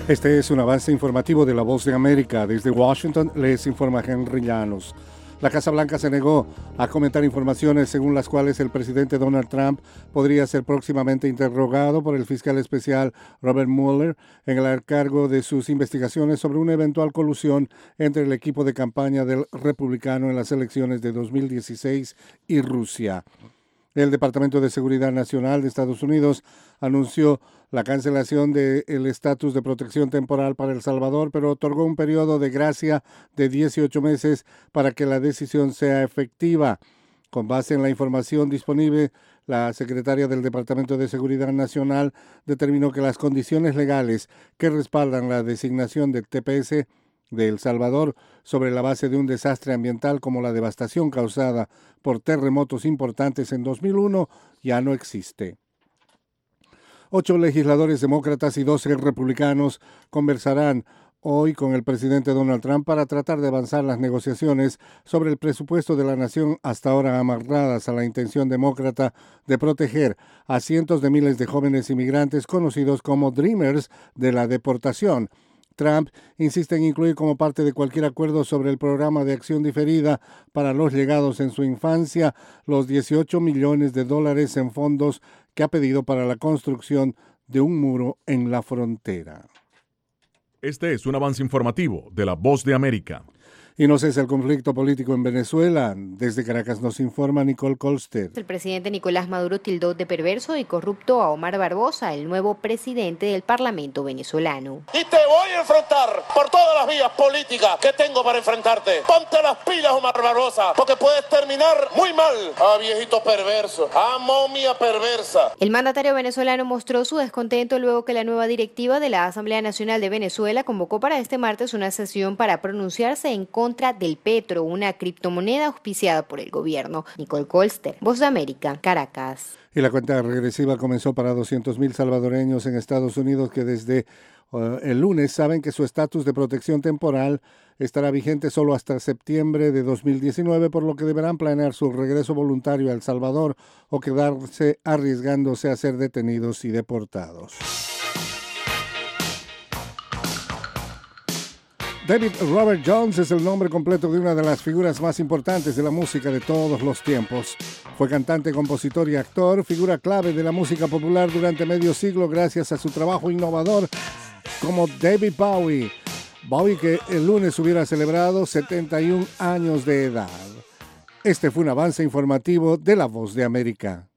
Este es un avance informativo de La Voz de América. Desde Washington les informa Henry Llanos. La Casa Blanca se negó a comentar informaciones según las cuales el presidente Donald Trump podría ser próximamente interrogado por el fiscal especial Robert Mueller en el cargo de sus investigaciones sobre una eventual colusión entre el equipo de campaña del republicano en las elecciones de 2016 y Rusia. El Departamento de Seguridad Nacional de Estados Unidos anunció la cancelación del estatus de protección temporal para El Salvador, pero otorgó un periodo de gracia de 18 meses para que la decisión sea efectiva. Con base en la información disponible, la secretaria del Departamento de Seguridad Nacional determinó que las condiciones legales que respaldan la designación del TPS de El Salvador sobre la base de un desastre ambiental como la devastación causada por terremotos importantes en 2001 ya no existe. 8 legisladores demócratas y 12 republicanos conversarán hoy con el presidente Donald Trump para tratar de avanzar las negociaciones sobre el presupuesto de la nación, hasta ahora amarradas a la intención demócrata de proteger a cientos de miles de jóvenes inmigrantes conocidos como Dreamers de la deportación. Trump insiste en incluir como parte de cualquier acuerdo sobre el programa de acción diferida para los llegados en su infancia los $18 millones en fondos que ha pedido para la construcción de un muro en la frontera. Este es un avance informativo de La Voz de América. Y no cesa el conflicto político en Venezuela. Desde Caracas nos informa Nicole Colster. El presidente Nicolás Maduro tildó de perverso y corrupto a Omar Barbosa, el nuevo presidente del Parlamento venezolano. Y te voy a enfrentar por todas las vías políticas que tengo para enfrentarte. Ponte las pilas, Omar Barbosa, porque puedes terminar muy mal. Viejito perverso, momia perversa. El mandatario venezolano mostró su descontento luego que la nueva directiva de la Asamblea Nacional de Venezuela convocó para este martes una sesión para pronunciarse en contra del petro, una criptomoneda auspiciada por el gobierno. Nicole Colster, Voz de América, Caracas. Y la cuenta regresiva comenzó para 200,000 salvadoreños en Estados Unidos que desde el lunes saben que su estatus de protección temporal estará vigente solo hasta septiembre de 2019, por lo que deberán planear su regreso voluntario a El Salvador o quedarse arriesgándose a ser detenidos y deportados. David Robert Jones es el nombre completo de una de las figuras más importantes de la música de todos los tiempos. Fue cantante, compositor y actor, figura clave de la música popular durante medio siglo gracias a su trabajo innovador como David Bowie. Bowie que el lunes hubiera celebrado 71 años de edad. Este fue un avance informativo de La Voz de América.